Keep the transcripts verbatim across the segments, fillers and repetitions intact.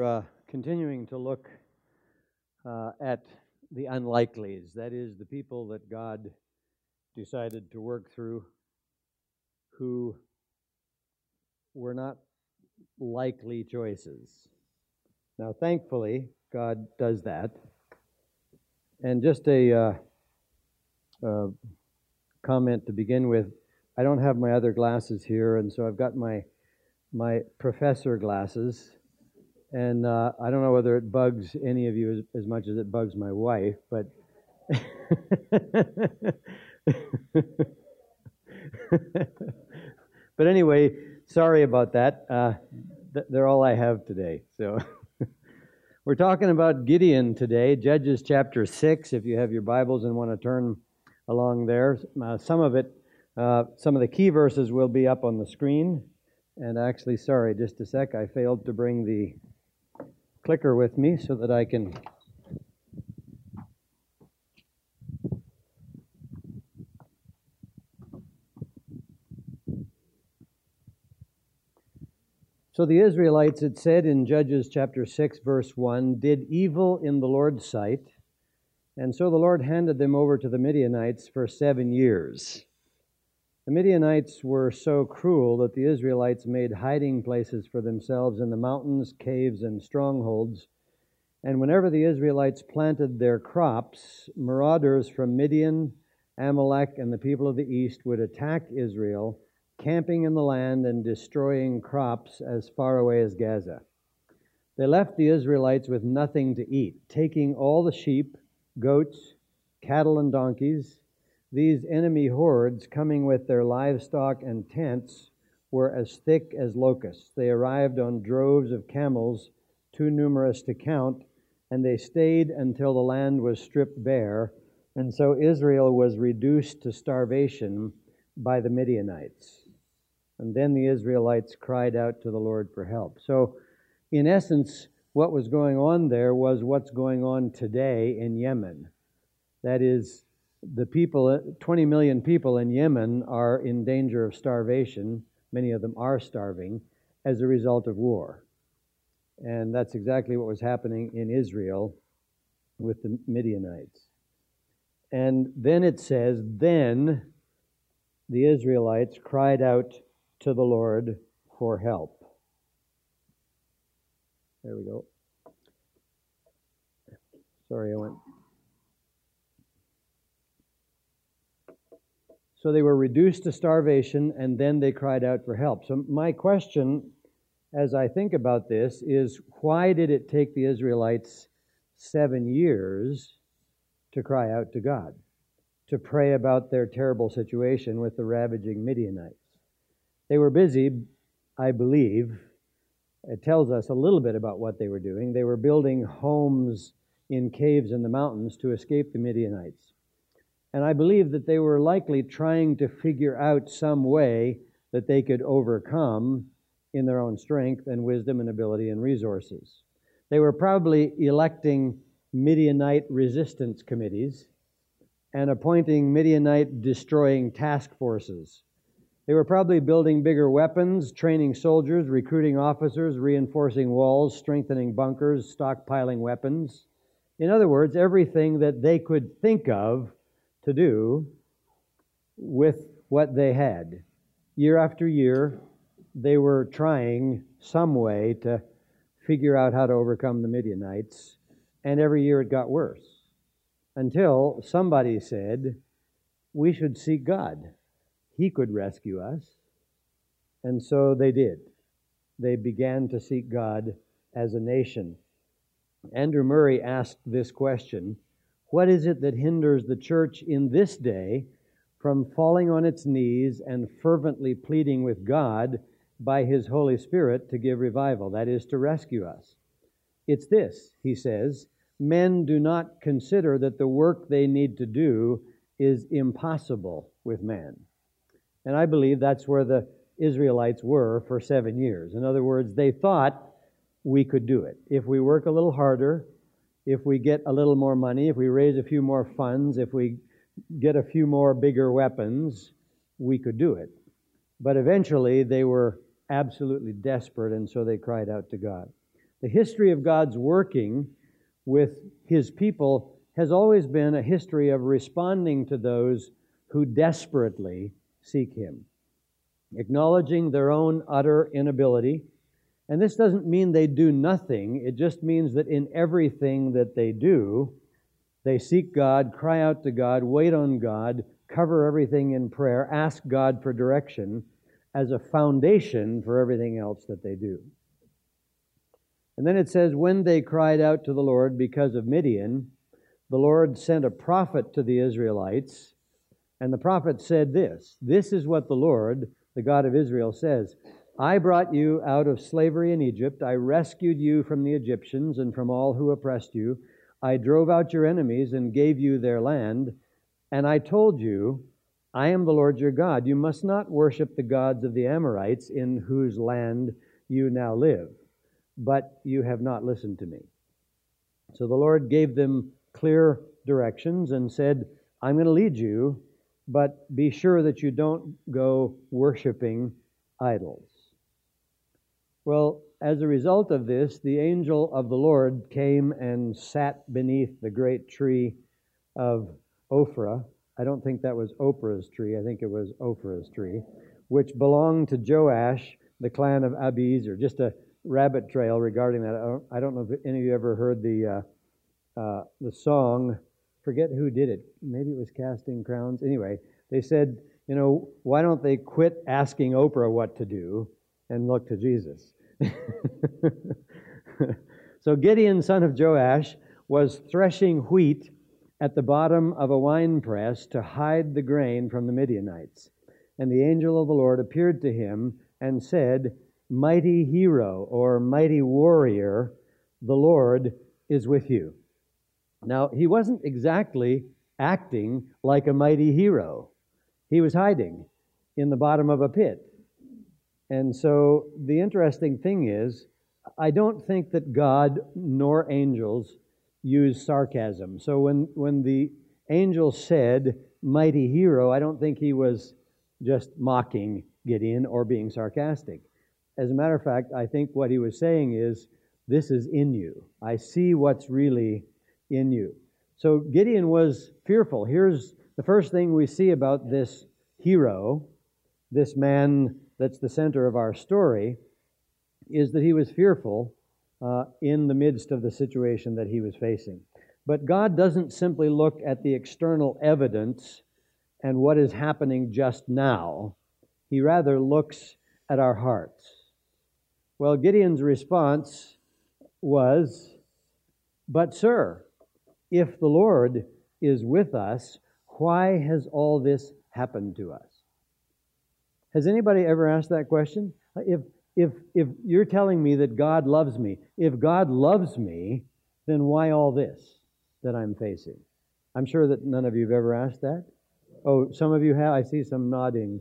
uh, continuing to look uh, at the unlikelies, that is, the people that God decided to work through who were not likely choices. Now, thankfully, God does that. And just a uh, uh, comment to begin with, I don't have my other glasses here, and so I've got my my professor glasses. And uh, I don't know whether it bugs any of you as, as much as it bugs my wife, but but anyway, sorry about that. Uh, th- they're all I have today. So we're talking about Gideon today, Judges chapter six. If you have your Bibles and want to turn along there, uh, some of it, uh, some of the key verses will be up on the screen. And actually, sorry, just a sec, I failed to bring the clicker with me so that I can So the Israelites, it said in Judges chapter six, verse one, did evil in the Lord's sight, and so the Lord handed them over to the Midianites for seven years. The Midianites were so cruel that the Israelites made hiding places for themselves in the mountains, caves, and strongholds. And whenever the Israelites planted their crops, marauders from Midian, Amalek, and the people of the east would attack Israel, camping in the land and destroying crops as far away as Gaza. They left the Israelites with nothing to eat, taking all the sheep, goats, cattle, and donkeys. These enemy hordes, coming with their livestock and tents, were as thick as locusts. They arrived on droves of camels, too numerous to count, and they stayed until the land was stripped bare, and so Israel was reduced to starvation by the Midianites. And then the Israelites cried out to the Lord for help. So, in essence, what was going on there was what's going on today in Yemen. That is, the people, twenty million people in Yemen are in danger of starvation. Many of them are starving as a result of war. And that's exactly what was happening in Israel with the Midianites. And then it says, then the Israelites cried out to the Lord for help. There we go. Sorry, I went. So they were reduced to starvation, and then they cried out for help. So my question, as I think about this, is why did it take the Israelites seven years to cry out to God, to pray about their terrible situation with the ravaging Midianites? They were busy, I believe. It tells us a little bit about what they were doing. They were building homes in caves in the mountains to escape the Midianites. And I believe that they were likely trying to figure out some way that they could overcome in their own strength and wisdom and ability and resources. They were probably electing Midianite resistance committees and appointing Midianite destroying task forces. They were probably building bigger weapons, training soldiers, recruiting officers, reinforcing walls, strengthening bunkers, stockpiling weapons. In other words, everything that they could think of to do with what they had. Year after year, they were trying some way to figure out how to overcome the Midianites, and every year it got worse. Until somebody said, we should seek God. He could rescue us. And so they did. They began to seek God as a nation. Andrew Murray asked this question: what is it that hinders the church in this day from falling on its knees and fervently pleading with God by His Holy Spirit to give revival, that is, to rescue us? It's this, he says: men do not consider that the work they need to do is impossible with man. And I believe that's where the Israelites were for seven years. In other words, they thought we could do it. If we work a little harder, if we get a little more money, if we raise a few more funds, if we get a few more bigger weapons, we could do it. But eventually they were absolutely desperate, and so they cried out to God. The history of God's working with his people has always been a history of responding to those who desperately seek him, acknowledging their own utter inability. And this doesn't mean they do nothing. It just means that in everything that they do, they seek God, cry out to God, wait on God, cover everything in prayer, ask God for direction as a foundation for everything else that they do. And then it says, when they cried out to the Lord because of Midian, the Lord sent a prophet to the Israelites, and the prophet said this, "This is what the Lord, the God of Israel, says. I brought you out of slavery in Egypt. I rescued you from the Egyptians and from all who oppressed you. I drove out your enemies and gave you their land. And I told you, I am the Lord your God. You must not worship the gods of the Amorites in whose land you now live. But you have not listened to me." So the Lord gave them clear directions and said, I'm going to lead you, but be sure that you don't go worshiping idols. Well, as a result of this, the angel of the Lord came and sat beneath the great tree of Ophrah. I don't think that was Oprah's tree. I think it was Ophrah's tree, which belonged to Joash, the clan of Abiezer. Just a rabbit trail regarding that. I don't, I don't know if any of you ever heard the uh, uh, the song. Forget who did it. Maybe it was Casting Crowns. Anyway, they said, you know, why don't they quit asking Oprah what to do and look to Jesus? So Gideon, son of Joash, was threshing wheat at the bottom of a winepress to hide the grain from the Midianites. And the angel of the Lord appeared to him and said, "Mighty hero," or mighty warrior, "the Lord is with you." Now, he wasn't exactly acting like a mighty hero. He was hiding in the bottom of a pit. And so the interesting thing is, I don't think that God nor angels use sarcasm. So when, when the angel said, "mighty hero," I don't think he was just mocking Gideon or being sarcastic. As a matter of fact, I think what he was saying is, this is in you. I see what's really in you. So Gideon was fearful. Here's the first thing we see about this hero, this man that's the center of our story, is that he was fearful uh, in the midst of the situation that he was facing. But God doesn't simply look at the external evidence and what is happening just now. He rather looks at our hearts. Well, Gideon's response was, "But sir, if the Lord is with us, why has all this happened to us?" Has anybody ever asked that question? If if if you're telling me that God loves me, if God loves me, then why all this that I'm facing? I'm sure that none of you have ever asked that. Oh, some of you have. I see some nodding.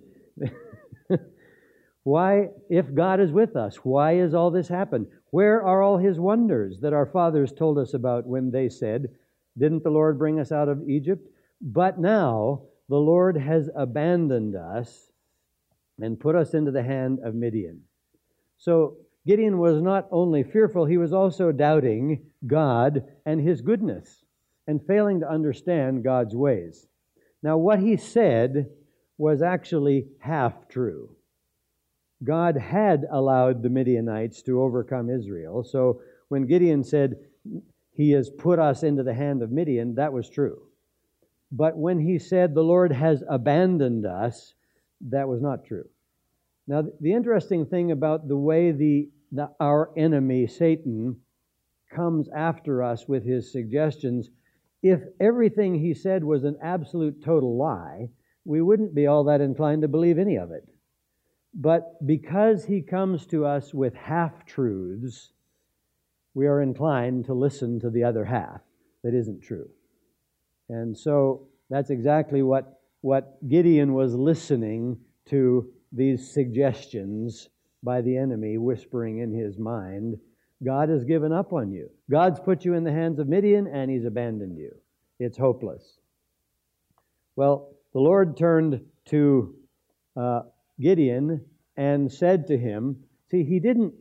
Why, if God is with us, why has all this happened? Where are all his wonders that our fathers told us about when they said, "Didn't the Lord bring us out of Egypt? But now the Lord has abandoned us and put us into the hand of Midian." So Gideon was not only fearful, he was also doubting God and his goodness and failing to understand God's ways. Now, what he said was actually half true. God had allowed the Midianites to overcome Israel. So when Gideon said, "He has put us into the hand of Midian," that was true. But when he said, "The Lord has abandoned us," that was not true. Now, the interesting thing about the way the, the our enemy, Satan, comes after us with his suggestions, if everything he said was an absolute total lie, we wouldn't be all that inclined to believe any of it. But because he comes to us with half-truths, we are inclined to listen to the other half that isn't true. And so that's exactly what, what Gideon was listening to, these suggestions by the enemy whispering in his mind. God has given up on you. God's put you in the hands of Midian, and he's abandoned you. It's hopeless. Well, the Lord turned to uh, Gideon and said to him, see, he didn't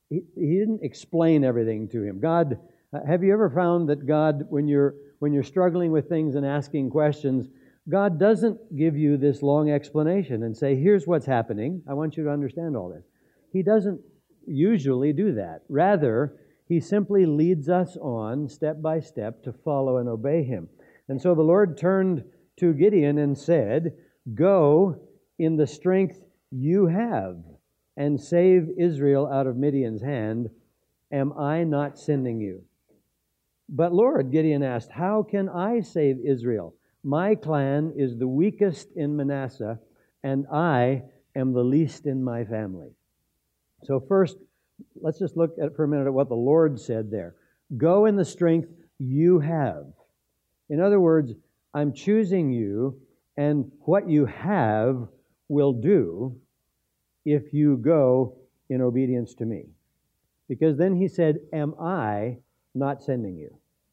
he, he didn't explain everything to him. God, uh, have you ever found that God, when you're when you're struggling with things and asking questions, God doesn't give you this long explanation and say, here's what's happening. I want you to understand all this. He doesn't usually do that. Rather, he simply leads us on step by step to follow and obey him. And so the Lord turned to Gideon and said, go in the strength you have and save Israel out of Midian's hand. Am I not sending you? But Lord, Gideon asked, how can I save Israel? My clan is the weakest in Manasseh, and I am the least in my family. So first, let's just look at for a minute at what the Lord said there. Go in the strength you have. In other words, I'm choosing you, and what you have will do if you go in obedience to me. Because then he said, am I not sending you?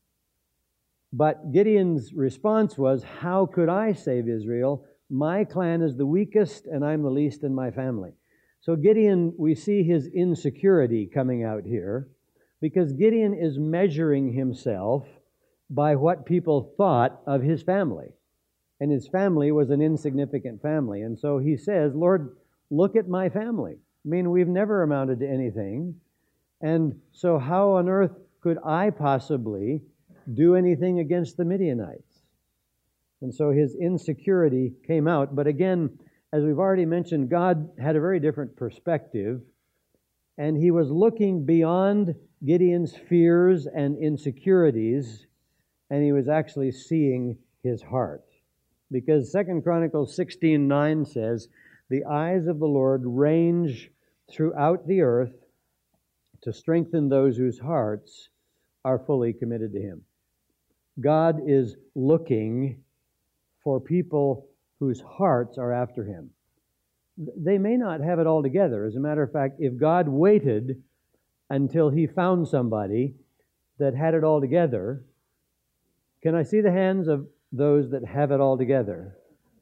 But Gideon's response was, how could I save Israel? My clan is the weakest, and I'm the least in my family. So Gideon, we see his insecurity coming out here, because Gideon is measuring himself by what people thought of his family. And his family was an insignificant family. And so he says, Lord, look at my family. I mean, we've never amounted to anything. And so how on earth could I possibly do anything against the Midianites? And so his insecurity came out. But again, as we've already mentioned, God had a very different perspective, and he was looking beyond Gideon's fears and insecurities, and he was actually seeing his heart. Because Second Chronicles sixteen nine says, the eyes of the Lord range throughout the earth to strengthen those whose hearts are fully committed to him. God is looking for people whose hearts are after him. They may not have it all together. As a matter of fact, if God waited until he found somebody that had it all together, can I see the hands of those that have it all together?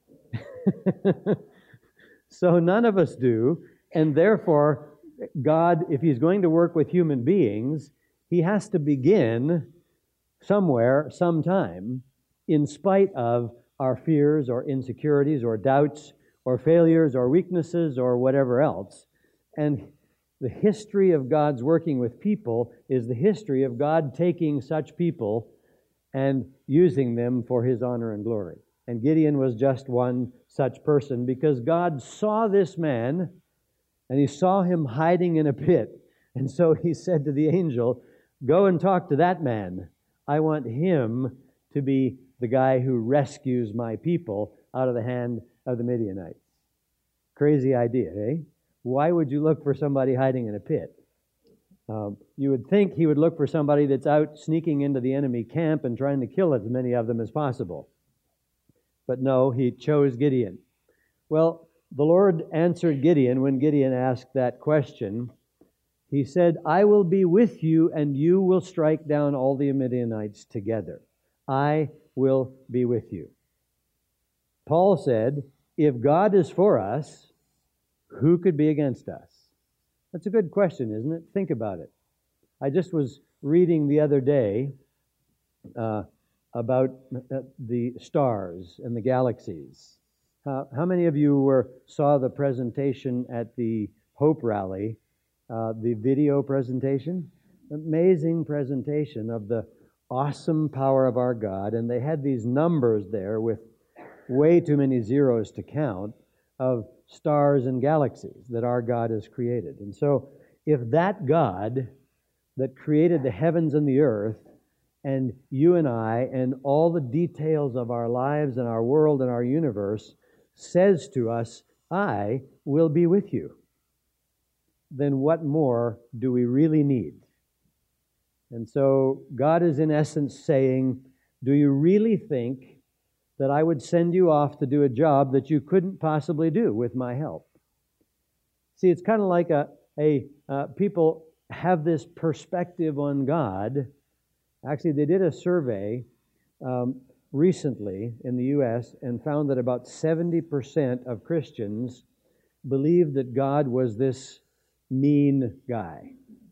So none of us do, and therefore God, if he's going to work with human beings, he has to begin somewhere, sometime, in spite of our fears or insecurities or doubts or failures or weaknesses or whatever else. And the history of God's working with people is the history of God taking such people and using them for his honor and glory. And Gideon was just one such person, because God saw this man and he saw him hiding in a pit. And so he said to the angel, go and talk to that man. I want him to be the guy who rescues my people out of the hand of the Midianites. Crazy idea, eh? Why would you look for somebody hiding in a pit? Um, you would think he would look for somebody that's out sneaking into the enemy camp and trying to kill as many of them as possible. But no, he chose Gideon. Well, the Lord answered Gideon when Gideon asked that question. He said, I will be with you, and you will strike down all the Midianites together. I will be with you. Paul said, if God is for us, who could be against us? That's a good question, isn't it? Think about it. I just was reading the other day uh, about the stars and the galaxies. Uh, how many of you were saw the presentation at the Hope Rally, uh, the video presentation? Amazing presentation of the awesome power of our God. And they had these numbers there with way too many zeros to count of stars and galaxies that our God has created. And so if that God that created the heavens and the earth, and you and I, and all the details of our lives and our world and our universe, says to us, I will be with you, then what more do we really need? And so God is in essence saying, do you really think that I would send you off to do a job that you couldn't possibly do with my help? See, it's kind of like a, a uh, people have this perspective on God. Actually, they did a survey um, recently in the U S and found that about seventy percent of Christians believed that God was this mean guy.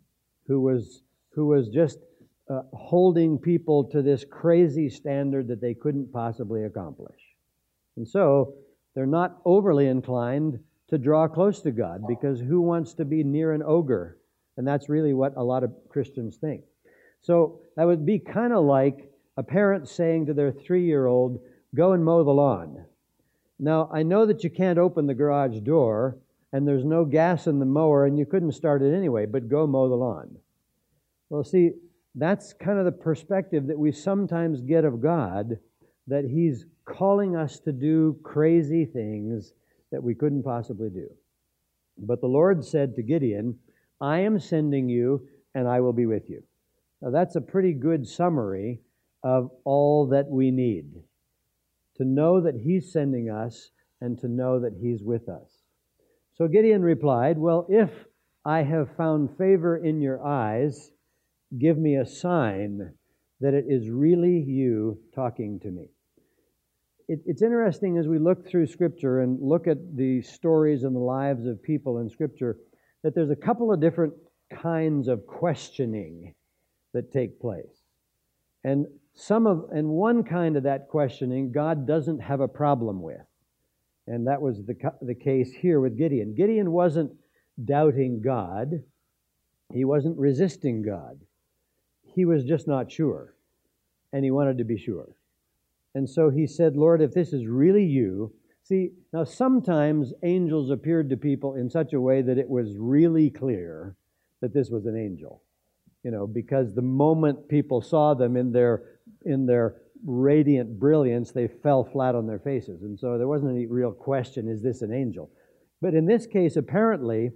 who was who was just uh, holding people to this crazy standard that they couldn't possibly accomplish. And so they're not overly inclined to draw close to God, because who wants to be near an ogre? And that's really what a lot of Christians think. So that would be kind of like a parent saying to their three-year-old, go and mow the lawn. Now, I know that you can't open the garage door, and there's no gas in the mower, and you couldn't start it anyway, but go mow the lawn. Well, see, that's kind of the perspective that we sometimes get of God, that He's calling us to do crazy things that we couldn't possibly do. But the Lord said to Gideon, I am sending you, and I will be with you. Now, that's a pretty good summary of all that we need. To know that He's sending us, and to know that He's with us. So Gideon replied, well, if I have found favor in your eyes, give me a sign that it is really you talking to me. It, it's interesting as we look through Scripture and look at the stories and the lives of people in Scripture, that there's a couple of different kinds of questioning that take place. And some of, and one kind of that questioning, God doesn't have a problem with. And that was the, the case here with Gideon. Gideon wasn't doubting God. He wasn't resisting God. He was just not sure. And he wanted to be sure. And so he said, Lord, if this is really you. See, now sometimes angels appeared to people in such a way that it was really clear that this was an angel. You know, because the moment people saw them in their in their radiant brilliance, they fell flat on their faces. And so there wasn't any real question, is this an angel? But in this case, apparently,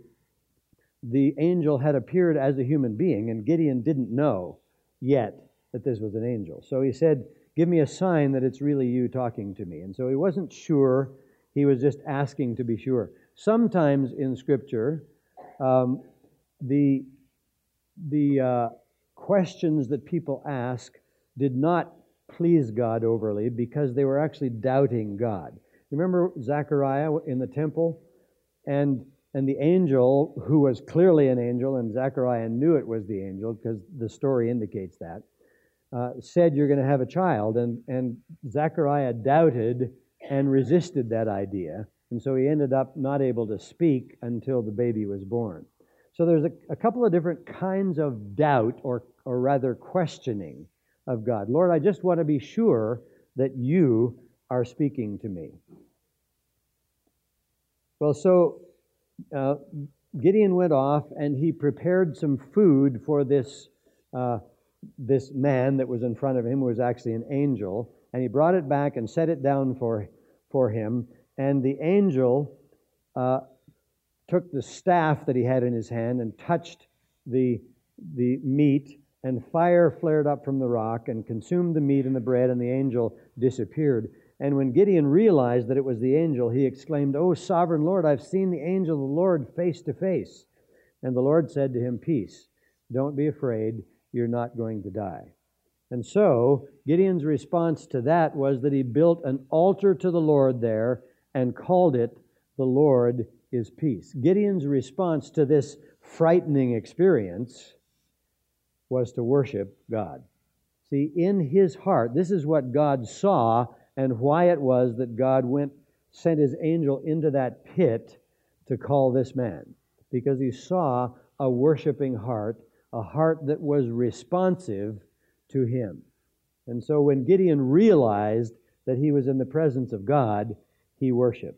the angel had appeared as a human being, and Gideon didn't know yet that this was an angel. So he said, give me a sign that it's really you talking to me. And so he wasn't sure. He was just asking to be sure. Sometimes in Scripture, um, the, the uh, questions that people ask did not please God overly because they were actually doubting God. Remember Zechariah in the temple? And and the angel, who was clearly an angel, and Zechariah knew it was the angel because the story indicates that, uh, said, you're going to have a child. And, and Zechariah doubted and resisted that idea. And so he ended up not able to speak until the baby was born. So there's a, a couple of different kinds of doubt, or or rather questioning of God. Lord, I just want to be sure that you are speaking to me. Well, so uh, Gideon went off and he prepared some food for this uh, this man that was in front of him, who was actually an angel, and he brought it back and set it down for for him. And the angel uh, took the staff that he had in his hand and touched the the meat, and fire flared up from the rock and consumed the meat and the bread, and the angel disappeared. And when Gideon realized that it was the angel, he exclaimed, "O sovereign Lord, I've seen the angel of the Lord face to face." And the Lord said to him, "Peace, don't be afraid, you're not going to die." And so Gideon's response to that was that he built an altar to the Lord there and called it, "The Lord is Peace." Gideon's response to this frightening experience was to worship God. See, in his heart, this is what God saw and why it was that God went, sent his angel into that pit to call this man. Because he saw a worshiping heart, a heart that was responsive to him. And so when Gideon realized that he was in the presence of God, he worshiped.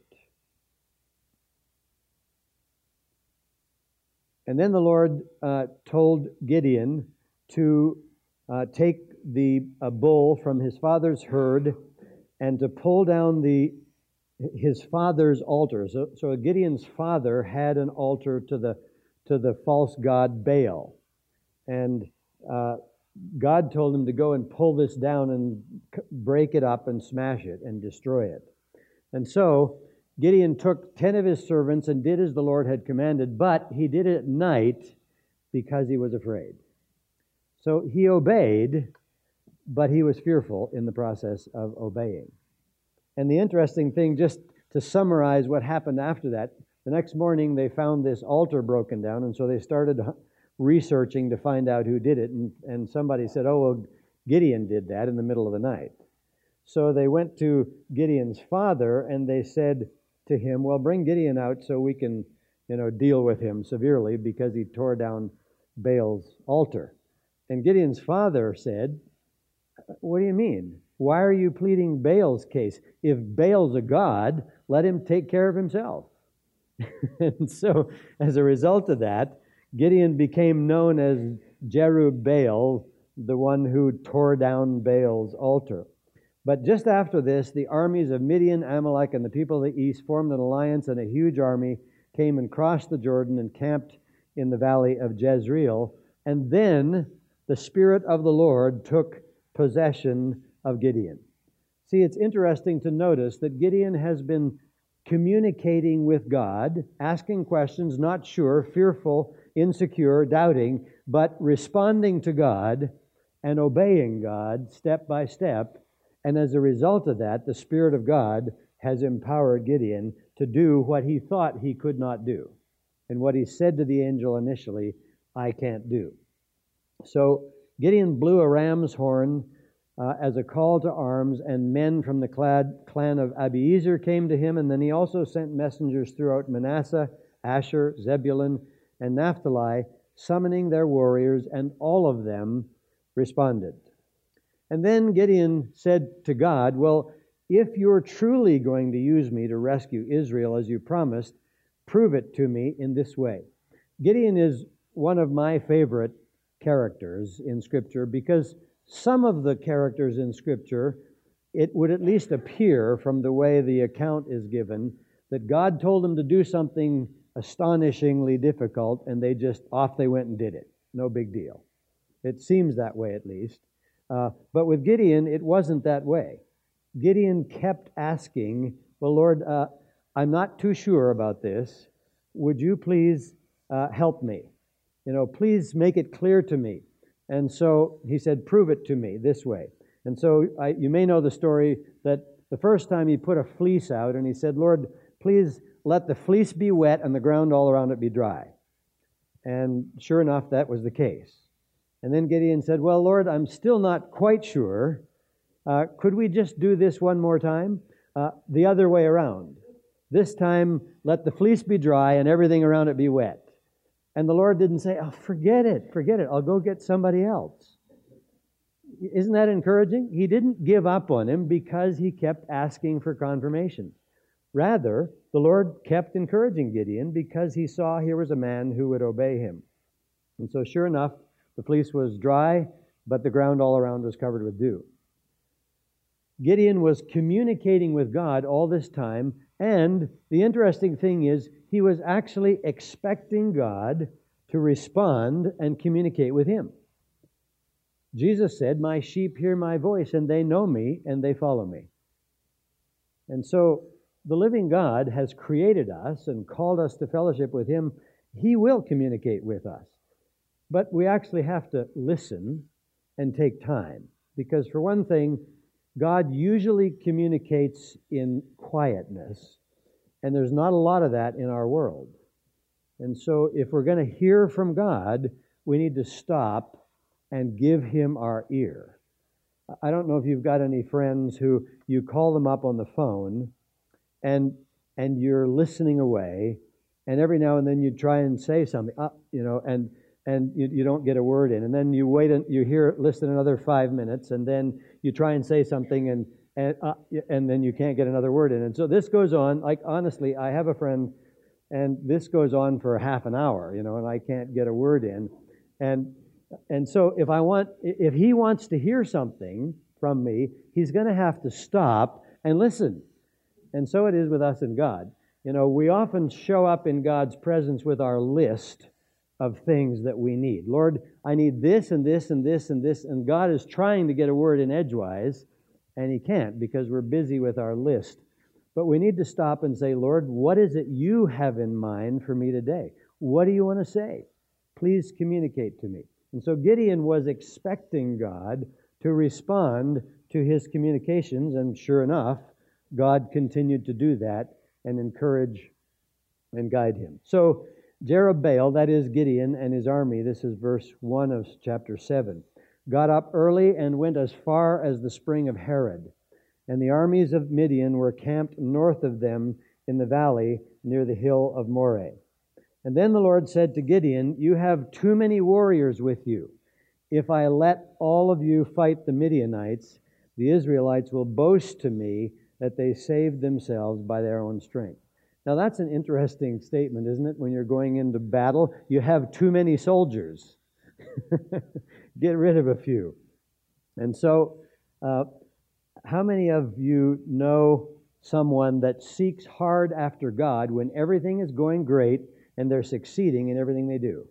And then the Lord uh, told Gideon to uh, take the a bull from his father's herd and to pull down the his father's altar. So, so Gideon's father had an altar to the to the false god Baal, and uh, God told him to go and pull this down and break it up and smash it and destroy it. And so Gideon took ten of his servants and did as the Lord had commanded, but he did it at night because he was afraid. So he obeyed, but he was fearful in the process of obeying. And the interesting thing, just to summarize what happened after that, the next morning they found this altar broken down, and so they started researching to find out who did it, and, and somebody said, oh, well, Gideon did that in the middle of the night. So they went to Gideon's father, and they said to him, well, bring Gideon out so we can, you know, deal with him severely because he tore down Baal's altar. And Gideon's father said, what do you mean? Why are you pleading Baal's case? If Baal's a god, let him take care of himself. And so, as a result of that, Gideon became known as Jerubbaal, the one who tore down Baal's altar. But just after this, the armies of Midian, Amalek, and the people of the east formed an alliance, and a huge army came and crossed the Jordan and camped in the valley of Jezreel. And then the Spirit of the Lord took possession of Gideon. See, it's interesting to notice that Gideon has been communicating with God, asking questions, not sure, fearful, insecure, doubting, but responding to God and obeying God step by step. And as a result of that, the Spirit of God has empowered Gideon to do what he thought he could not do, and what he said to the angel initially, I can't do. So Gideon blew a ram's horn uh, as a call to arms, and men from the clad clan of Abiezer came to him, and then he also sent messengers throughout Manasseh, Asher, Zebulun, and Naphtali, summoning their warriors, and all of them responded. And then Gideon said to God, well, if you're truly going to use me to rescue Israel as you promised, prove it to me in this way. Gideon is one of my favorite characters in Scripture because some of the characters in Scripture, it would at least appear from the way the account is given that God told them to do something astonishingly difficult, and they just, off they went and did it. No big deal. It seems that way at least. Uh, but with Gideon, it wasn't that way. Gideon kept asking, well, Lord, uh, I'm not too sure about this. Would you please uh, help me? You know, please make it clear to me. And so he said, prove it to me this way. And so I, you may know the story that the first time he put a fleece out and he said, Lord, please let the fleece be wet and the ground all around it be dry. And sure enough, that was the case. And then Gideon said, well, Lord, I'm still not quite sure. Uh, could we just do this one more time? Uh, the other way around. This time, let the fleece be dry and everything around it be wet. And the Lord didn't say, oh, forget it, forget it. I'll go get somebody else. Isn't that encouraging? He didn't give up on him because he kept asking for confirmation. Rather, the Lord kept encouraging Gideon because he saw here was a man who would obey him. And so sure enough, the fleece was dry, but the ground all around was covered with dew. Gideon was communicating with God all this time, and the interesting thing is he was actually expecting God to respond and communicate with him. Jesus said, my sheep hear my voice, and they know me, and they follow me. And so the living God has created us and called us to fellowship with him. He will communicate with us. But we actually have to listen and take time. Because for one thing, God usually communicates in quietness, and there's not a lot of that in our world. And so if we're going to hear from God, we need to stop and give him our ear. I don't know if you've got any friends who you call them up on the phone, and and you're listening away, and every now and then you try and say something, uh, you know, and and you, you don't get a word in. And then you wait and you hear, listen another five minutes, and then you try and say something, and and uh, and then you can't get another word in. And so this goes on. Like, honestly, I have a friend, and this goes on for half an hour, you know, and I can't get a word in. And and so if I want, if he wants to hear something from me, he's going to have to stop and listen. And so it is with us and God. You know, we often show up in God's presence with our list of things that we need. Lord, I need this and this and this and this, and God is trying to get a word in edgewise, and he can't because we're busy with our list. But we need to stop and say, Lord, what is it you have in mind for me today? What do you want to say? Please communicate to me. And so Gideon was expecting God to respond to his communications, and sure enough, God continued to do that and encourage and guide him. So Jerubbaal, that is Gideon and his army, this is verse one of chapter seven, got up early and went as far as the spring of Harod. And the armies of Midian were camped north of them in the valley near the hill of Moreh. And then the Lord said to Gideon, "You have too many warriors with you. If I let all of you fight the Midianites, the Israelites will boast to me that they saved themselves by their own strength." Now that's an interesting statement, isn't it? When you're going into battle, you have too many soldiers. Get rid of a few. And so, uh, how many of you know someone that seeks hard after God when everything is going great and they're succeeding in everything they do?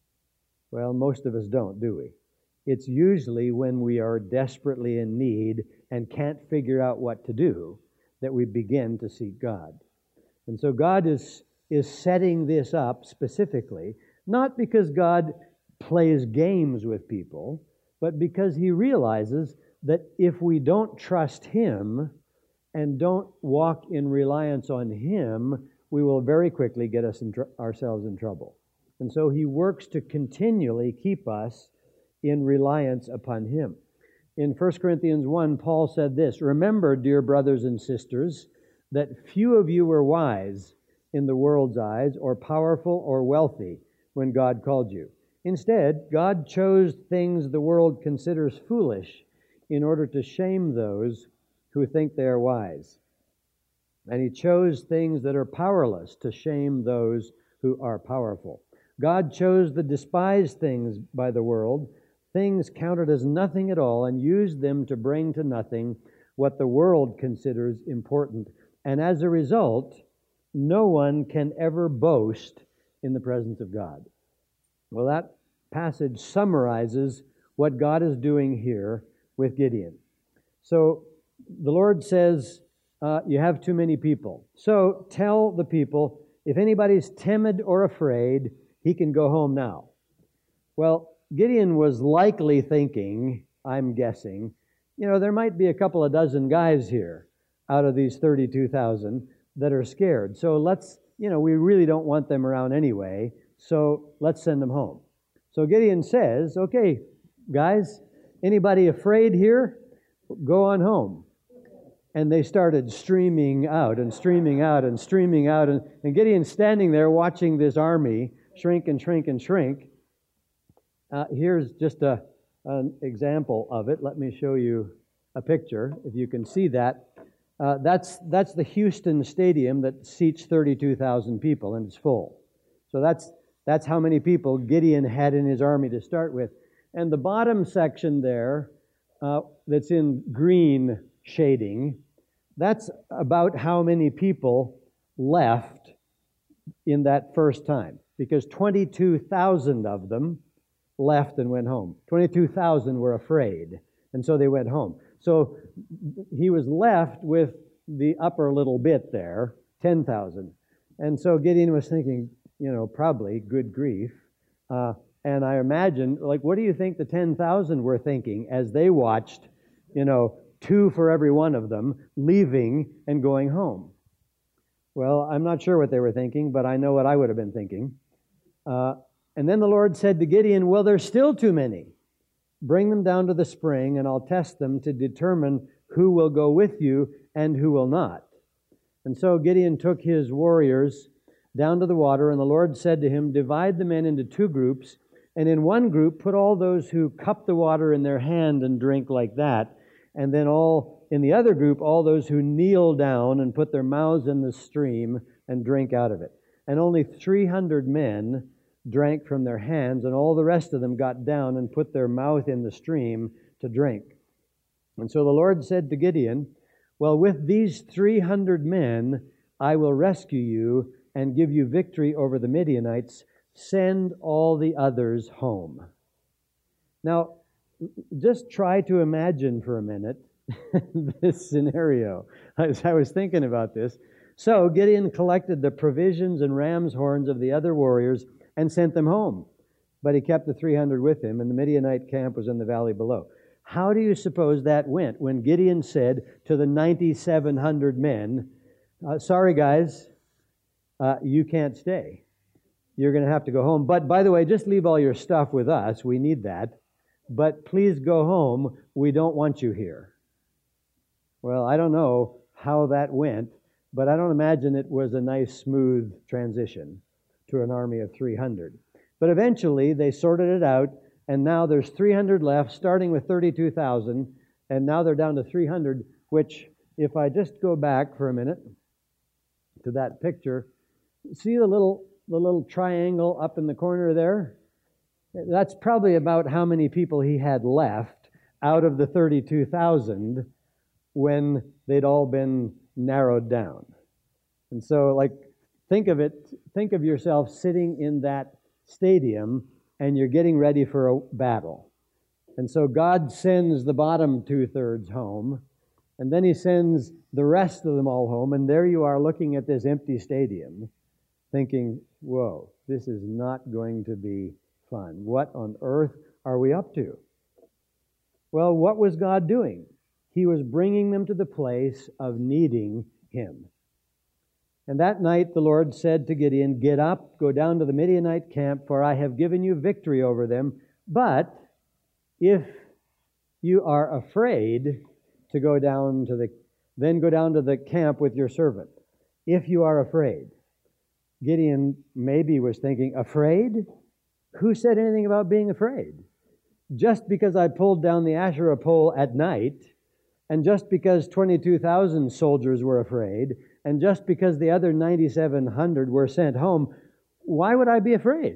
Well, most of us don't, do we? It's usually when we are desperately in need and can't figure out what to do that we begin to seek God. And so God is, is setting this up specifically, not because God plays games with people, but because He realizes that if we don't trust Him and don't walk in reliance on Him, we will very quickly get us in tr- ourselves in trouble. And so He works to continually keep us in reliance upon Him. In First Corinthians one, Paul said this, "Remember, dear brothers and sisters, that few of you were wise in the world's eyes, or powerful or wealthy when God called you. Instead, God chose things the world considers foolish in order to shame those who think they are wise. And He chose things that are powerless to shame those who are powerful. God chose the despised things by the world, things counted as nothing at all, and used them to bring to nothing what the world considers important. And as a result, no one can ever boast in the presence of God." Well, that passage summarizes what God is doing here with Gideon. So the Lord says, uh, you have too many people. So tell the people, if anybody's timid or afraid, he can go home now. Well, Gideon was likely thinking, I'm guessing, you know, there might be a couple of dozen guys here out of these thirty-two thousand that are scared. So let's, you know, we really don't want them around anyway, so let's send them home. So Gideon says, okay, guys, anybody afraid here? Go on home. And they started streaming out and streaming out and streaming out. And, and Gideon's standing there watching this army shrink and shrink and shrink. Uh, here's just a, an example of it. Let me show you a picture, if you can see that. Uh, that's that's the Houston Stadium that seats thirty-two thousand people, and it's full. So that's that's how many people Gideon had in his army to start with. And the bottom section there, uh, that's in green shading, that's about how many people left in that first time, because twenty-two thousand of them left and went home. twenty-two thousand were afraid, and so they went home. So he was left with the upper little bit there, ten thousand. And so Gideon was thinking, you know, probably, good grief. Uh, and I imagine, like, what do you think the ten thousand were thinking as they watched, you know, two for every one of them leaving and going home? Well, I'm not sure what they were thinking, but I know what I would have been thinking. Uh, and then the Lord said to Gideon, well, there's still too many. Bring them down to the spring, and I'll test them to determine who will go with you and who will not. And so Gideon took his warriors down to the water, and the Lord said to him, divide the men into two groups, and in one group put all those who cup the water in their hand and drink like that, and then all in the other group, all those who kneel down and put their mouths in the stream and drink out of it. And only three hundred men drank from their hands, and all the rest of them got down and put their mouth in the stream to drink. And so the Lord said to Gideon, well, with these three hundred men, I will rescue you and give you victory over the Midianites. Send all the others home. Now, just try to imagine for a minute this scenario. As I was thinking about this. So Gideon collected the provisions and ram's horns of the other warriors and sent them home. But he kept the three hundred with him, and the Midianite camp was in the valley below. How do you suppose that went when Gideon said to the ninety-seven hundred men, uh, sorry guys, uh, you can't stay. you're going to have to go home. But by the way, just leave all your stuff with us. We need that. But please go home. We don't want you here. Well, I don't know how that went, but I don't imagine it was a nice, smooth transition to an army of three hundred. But eventually, they sorted it out, and now there's three hundred left, starting with thirty-two thousand, and now they're down to three hundred, which, if I just go back for a minute to that picture, see the little the little triangle up in the corner there? That's probably about how many people he had left out of the thirty-two thousand when they'd all been narrowed down. And so, like, think of it, think of yourself sitting in that stadium and you're getting ready for a battle. And so God sends the bottom two-thirds home, and then he sends the rest of them all home, and there you are looking at this empty stadium, thinking, whoa, this is not going to be fun. What on earth are we up to? Well, what was God doing? He was bringing them to the place of needing him. And that night the Lord said to Gideon, "Get up, go down to the Midianite camp, for I have given you victory over them. But if you are afraid to go down to the, then go down to the camp with your servant. If you are afraid." Gideon maybe was thinking, afraid? Who said anything about being afraid? Just because I pulled down the Asherah pole at night, and just because twenty-two thousand soldiers were afraid, and just because the other ninety-seven hundred were sent home, why would I be afraid?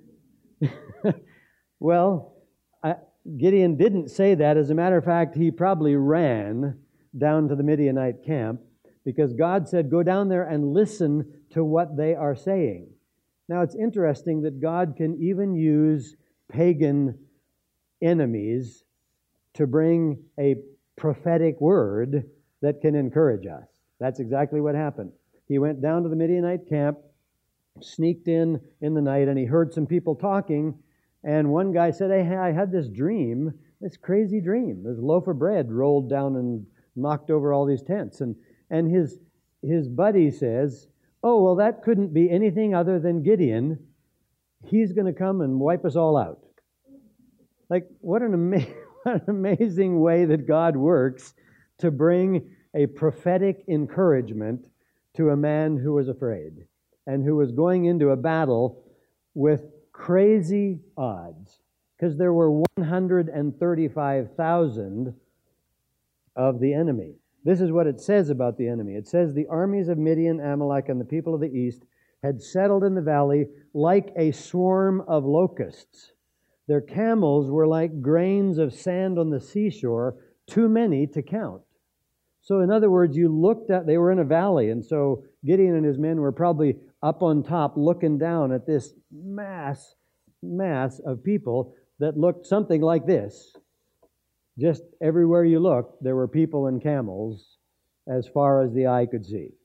Well, I, Gideon didn't say that. As a matter of fact, he probably ran down to the Midianite camp because God said, go down there and listen to what they are saying. Now, it's interesting that God can even use pagan enemies to bring a prophetic word that can encourage us. That's exactly what happened. He went down to the Midianite camp, sneaked in in the night, and he heard some people talking, and one guy said, hey, I had this dream, this crazy dream. This loaf of bread rolled down and knocked over all these tents. And, and his, his buddy says, oh, well, that couldn't be anything other than Gideon. He's going to come and wipe us all out. Like, what an, ama- what an amazing way that God works to bring a prophetic encouragement to a man who was afraid and who was going into a battle with crazy odds, because there were one hundred thirty-five thousand of the enemy. This is what it says about the enemy. It says, the armies of Midian, Amalek, and the people of the east had settled in the valley like a swarm of locusts. Their camels were like grains of sand on the seashore, too many to count. So in other words, you looked at, they were in a valley, and so Gideon and his men were probably up on top looking down at this mass, mass of people that looked something like this. Just everywhere you looked, there were people and camels as far as the eye could see.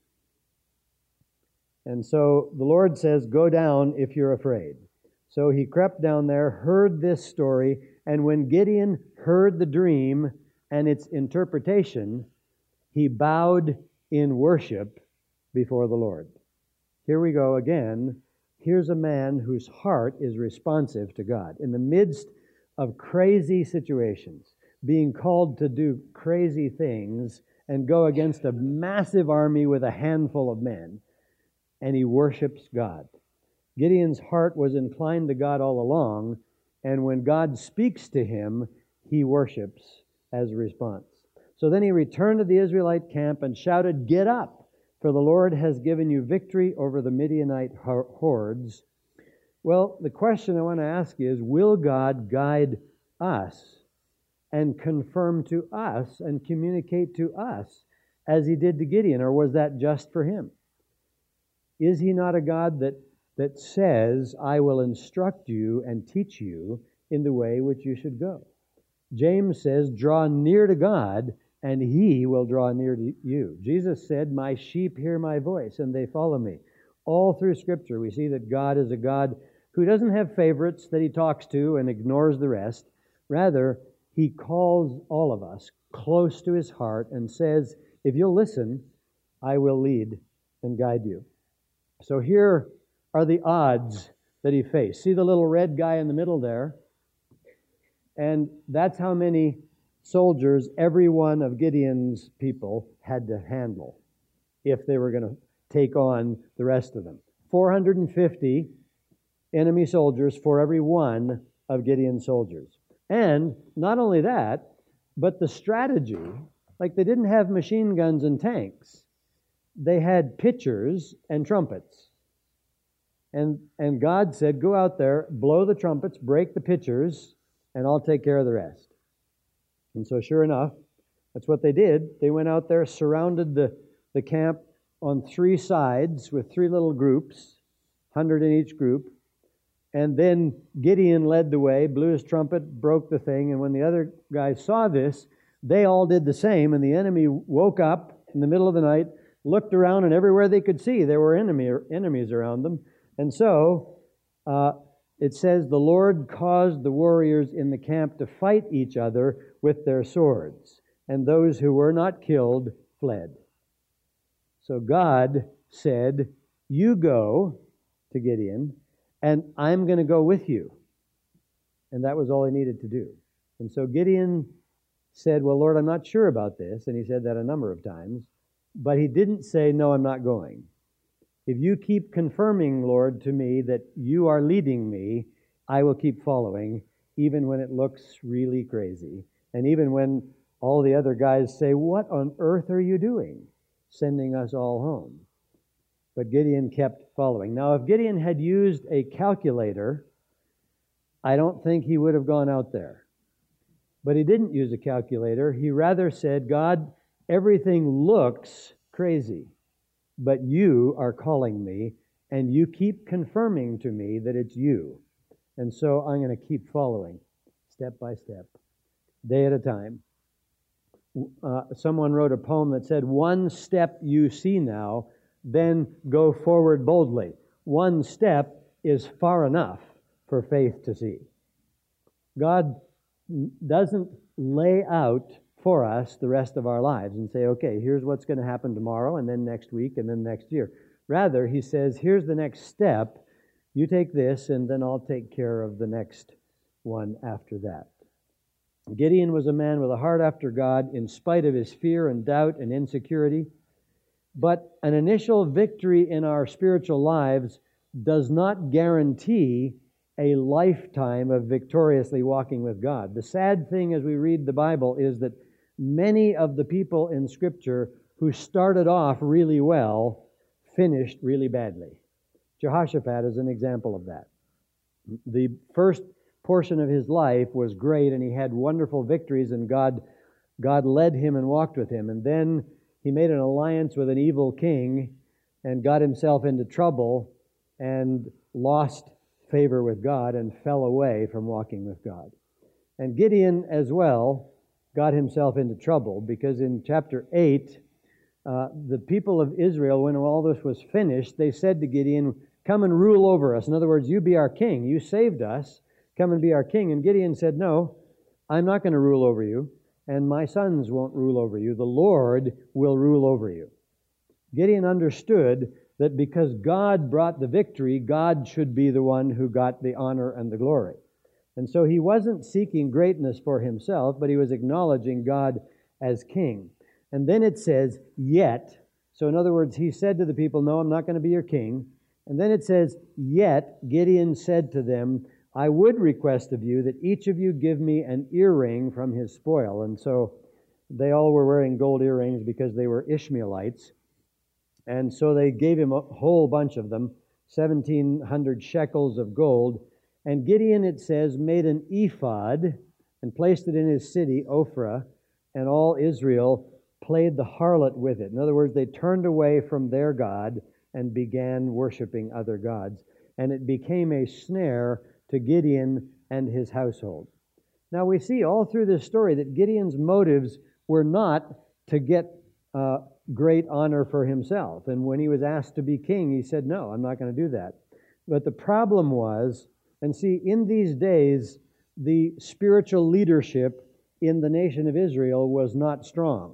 And so the Lord says, go down if you're afraid. So he crept down there, heard this story, and when Gideon heard the dream and its interpretation, he bowed in worship before the Lord. Here we go again. Here's a man whose heart is responsive to God. In the midst of crazy situations, being called to do crazy things and go against a massive army with a handful of men, and he worships God. Gideon's heart was inclined to God all along, and when God speaks to him, he worships as a response. So then he returned to the Israelite camp and shouted, get up, for the Lord has given you victory over the Midianite hordes. Well, the question I want to ask you is, will God guide us and confirm to us and communicate to us as he did to Gideon, or was that just for him? Is he not a God that, that says, I will instruct you and teach you in the way which you should go? James says, draw near to God, and he will draw near to you. Jesus said, my sheep hear my voice, and they follow me. All through Scripture, we see that God is a God who doesn't have favorites that he talks to and ignores the rest. Rather, he calls all of us close to his heart and says, if you'll listen, I will lead and guide you. So here are the odds that he faced. See the little red guy in the middle there? And that's how many soldiers every one of Gideon's people had to handle if they were going to take on the rest of them. four hundred fifty enemy soldiers for every one of Gideon's soldiers. And not only that, but the strategy, like they didn't have machine guns and tanks. They had pitchers and trumpets. And, and God said, go out there, blow the trumpets, break the pitchers, and I'll take care of the rest. And so sure enough, that's what they did. They went out there, surrounded the, the camp on three sides with three little groups, one hundred in each group. And then Gideon led the way, blew his trumpet, broke the thing. And when the other guys saw this, they all did the same. And the enemy woke up in the middle of the night, looked around, and everywhere they could see, there were enemy, enemies around them. And so uh, it says, the Lord caused the warriors in the camp to fight each other with their swords. And those who were not killed fled. So God said, you go to Gideon, and I'm going to go with you. And that was all he needed to do. And so Gideon said, well, Lord, I'm not sure about this. And he said that a number of times. But he didn't say, no, I'm not going. If you keep confirming, Lord, to me that you are leading me, I will keep following, even when it looks really crazy. And even when all the other guys say, what on earth are you doing, sending us all home? But Gideon kept following. Now, if Gideon had used a calculator, I don't think he would have gone out there. But he didn't use a calculator. He rather said, God, everything looks crazy, but you are calling me, and you keep confirming to me that it's you. And so I'm going to keep following, step by step, day at a time. Uh, someone wrote a poem that said, one step you see now, then go forward boldly. One step is far enough for faith to see. God doesn't lay out for us the rest of our lives and say, okay, here's what's going to happen tomorrow, and then next week, and then next year. Rather, he says, here's the next step. You take this, and then I'll take care of the next one after that. Gideon was a man with a heart after God in spite of his fear and doubt and insecurity. But an initial victory in our spiritual lives does not guarantee a lifetime of victoriously walking with God. The sad thing as we read the Bible is that many of the people in Scripture who started off really well finished really badly. Jehoshaphat is an example of that. The first portion of his life was great, and he had wonderful victories, and God, God led him and walked with him. And then he made an alliance with an evil king and got himself into trouble and lost favor with God and fell away from walking with God. And Gideon as well got himself into trouble because in chapter eight, uh, the people of Israel, when all this was finished, they said to Gideon, come and rule over us. In other words, you be our king. You saved us. Come and be our king. And Gideon said, no, I'm not going to rule over you, and my sons won't rule over you. The Lord will rule over you. Gideon understood that because God brought the victory, God should be the one who got the honor and the glory. And so he wasn't seeking greatness for himself, but he was acknowledging God as king. And then it says, yet. So in other words, he said to the people, no, I'm not going to be your king. And then it says, yet Gideon said to them, I would request of you that each of you give me an earring from his spoil. And so they all were wearing gold earrings because they were Ishmaelites. And so they gave him a whole bunch of them, seventeen hundred shekels of gold. And Gideon, it says, made an ephod and placed it in his city, Ophrah, and all Israel played the harlot with it. In other words, they turned away from their God and began worshiping other gods. And it became a snare to Gideon and his household. Now we see all through this story that Gideon's motives were not to get uh, great honor for himself. And when he was asked to be king, he said, no, I'm not going to do that. But the problem was, and see, in these days, the spiritual leadership in the nation of Israel was not strong.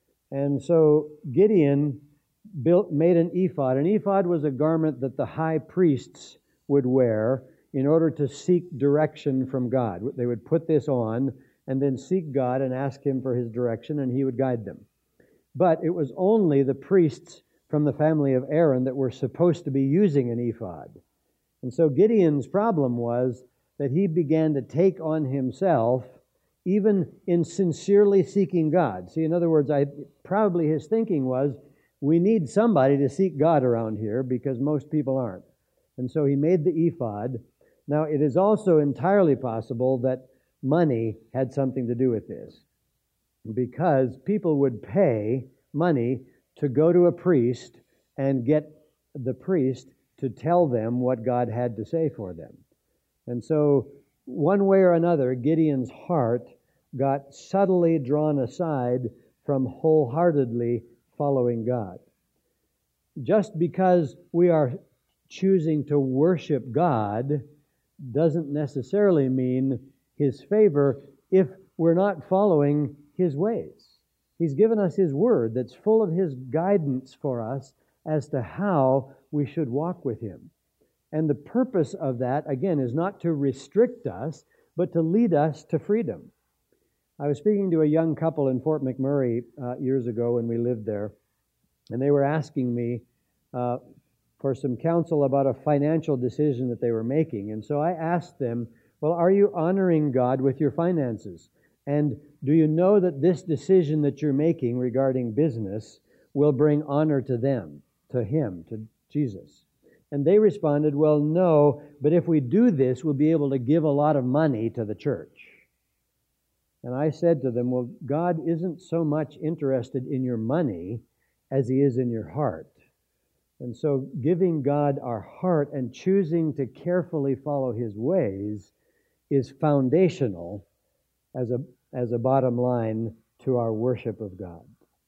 And so Gideon built, made an ephod. An ephod was a garment that the high priests would wear in order to seek direction from God. They would put this on and then seek God and ask Him for His direction, and He would guide them. But it was only the priests from the family of Aaron that were supposed to be using an ephod. And so Gideon's problem was that he began to take on himself, even in sincerely seeking God. See, in other words, I probably his thinking was, we need somebody to seek God around here because most people aren't. And so he made the ephod. Now, it is also entirely possible that money had something to do with this, because people would pay money to go to a priest and get the priest to tell them what God had to say for them. And so, one way or another, Gideon's heart got subtly drawn aside from wholeheartedly following God. Just because we are choosing to worship God doesn't necessarily mean His favor if we're not following His ways. He's given us His word that's full of His guidance for us as to how we should walk with Him. And the purpose of that, again, is not to restrict us, but to lead us to freedom. I was speaking to a young couple in Fort McMurray uh, years ago when we lived there, and they were asking me uh, for some counsel about a financial decision that they were making. And so I asked them, well, are you honoring God with your finances? And do you know that this decision that you're making regarding business will bring honor to them, to Him, to Jesus? And they responded, well, no, but if we do this, we'll be able to give a lot of money to the church. And I said to them, well, God isn't so much interested in your money as He is in your heart. And so giving God our heart and choosing to carefully follow His ways is foundational as a, as a bottom line to our worship of God.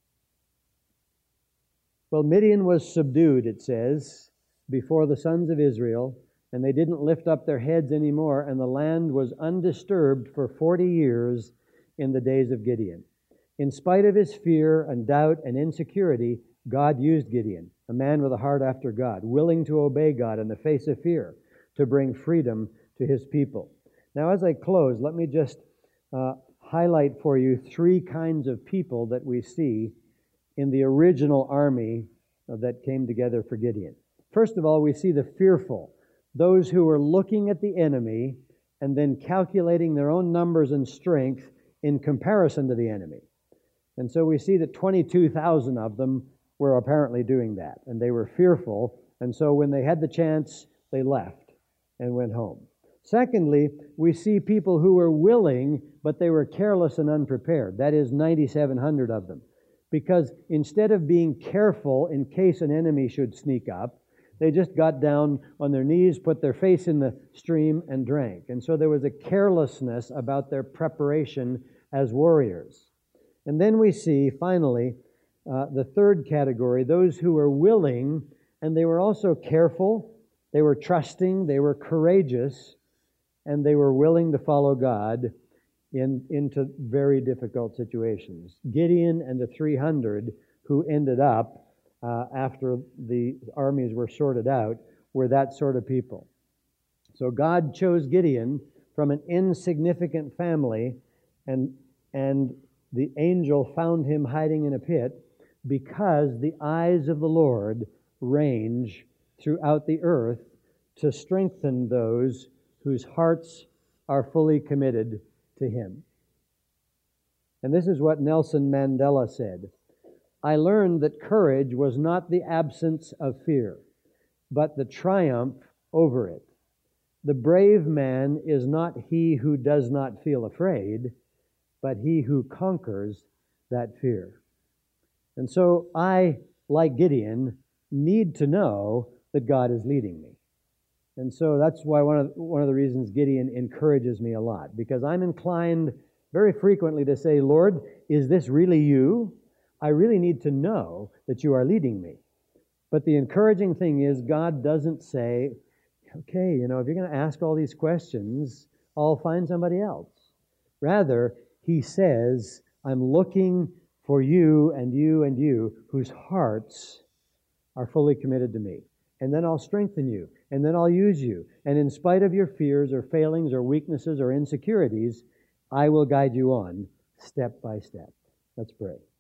Well, Midian was subdued, it says, before the sons of Israel, and they didn't lift up their heads anymore, and the land was undisturbed for forty years in the days of Gideon. In spite of his fear and doubt and insecurity, God used Gideon, a man with a heart after God, willing to obey God in the face of fear, to bring freedom to His people. Now, as I close, let me just uh, highlight for you three kinds of people that we see in the original army that came together for Gideon. First of all, we see the fearful, those who were looking at the enemy and then calculating their own numbers and strength in comparison to the enemy. And so we see that twenty-two thousand of them were apparently doing that, and they were fearful, and so when they had the chance, they left and went home. Secondly, we see people who were willing, but they were careless and unprepared. That is ninety-seven hundred of them. Because instead of being careful in case an enemy should sneak up, they just got down on their knees, put their face in the stream, and drank. And so there was a carelessness about their preparation as warriors. And then we see, finally, uh, the third category, those who were willing, and they were also careful, they were trusting, they were courageous, and they were willing to follow God in, into very difficult situations. Gideon and the three hundred who ended up, uh, after the armies were sorted out, were that sort of people. So God chose Gideon from an insignificant family, and, and the angel found him hiding in a pit because the eyes of the Lord range throughout the earth to strengthen those whose hearts are fully committed to Him. And this is what Nelson Mandela said: I learned that courage was not the absence of fear, but the triumph over it. The brave man is not he who does not feel afraid, but he who conquers that fear. And so I, like Gideon, need to know that God is leading me. And so that's why one of, one of the reasons Gideon encourages me a lot, because I'm inclined very frequently to say, Lord, is this really you? I really need to know that you are leading me. But the encouraging thing is God doesn't say, okay, you know, if you're going to ask all these questions, I'll find somebody else. Rather, He says, I'm looking for you and you and you whose hearts are fully committed to me. and then I'll strengthen you, and then I'll use you. And in spite of your fears or failings or weaknesses or insecurities, I will guide you on step by step. Let's pray.